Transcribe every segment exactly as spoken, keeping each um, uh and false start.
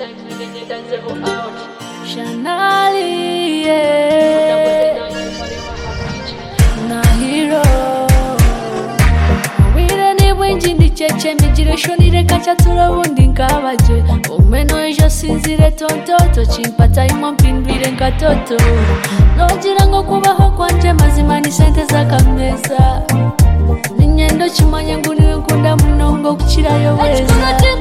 Shanali, yeah. Na hero. Wira ni wenji ndi cheche mijire shonire kacha tura wundi nkabaje. Umeno ejo sinzire tontoto chimpata imwa mpindwire nkatoto. Nojira ngo kubaho kwanje mazima ni sente zakameza. Ninyendo chimanya nguniwe nkunda munongo kuchirayo weza.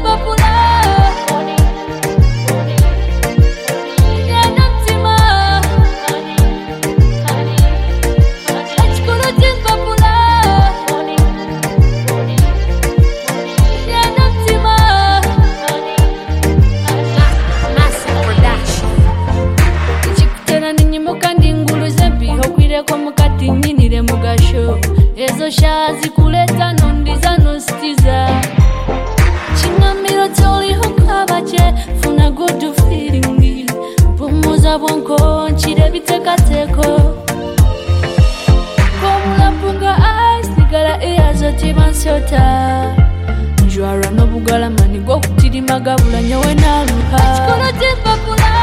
Kwa mukati nyinire mugasho ezo shazi kuleta nondiza nostiza chinamiro toliho kabache funa good feeling pumuza bonko nchire bitekateko komula punga asigala eyazo timansyota njwara no bugala mani go kutirima gabula nyowe naluha chikola tipapula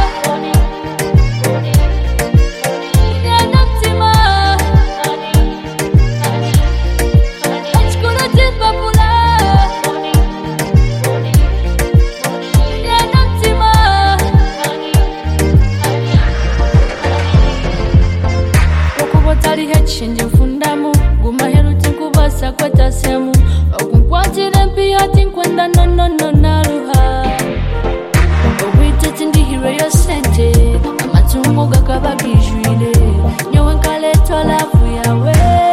Shinje fundamu gumahero tikubasa kwata semu okunkwatire mpiya tinkwenda no no no naruha obwite tindihiro yo sente amatungo gakabagijwire nyowe nkaleto lavu yawe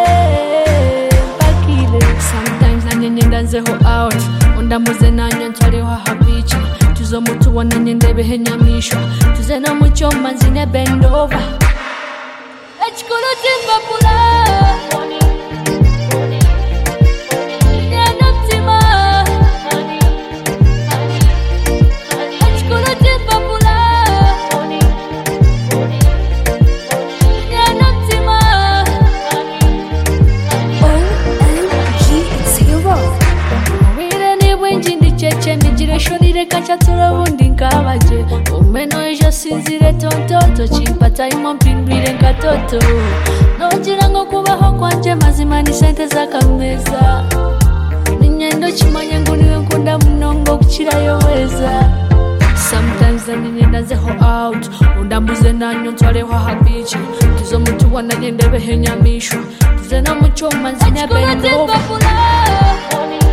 bakile sometimes nanyenyenda nzeho out undamuze nanyo ntariho habichi tuzo mutu wananye ndebehe nyamishwa tuze no muchoma nzine bend over Chikolo tipapula ya noptima Chikolo tipapula ya noptima O M G, it's hero. Wira ni wenji ndi cheche mijire shonire kacha tura wundi nkabaje Umeno ejo sinzire tontoto chimpata imwa mpindwire nkatoto Nojira ngo kubaho kwanje mazima ni sente zakameza Ninyendo chimanya nguniwe nkunda munongo kuchirayo weza Sometimes ninyenda nzeho out Undambuze nanyo ntwareho habichi Tuzo mutu wananye ndebehe nyamishwa Tuze na muchoma nzine bendo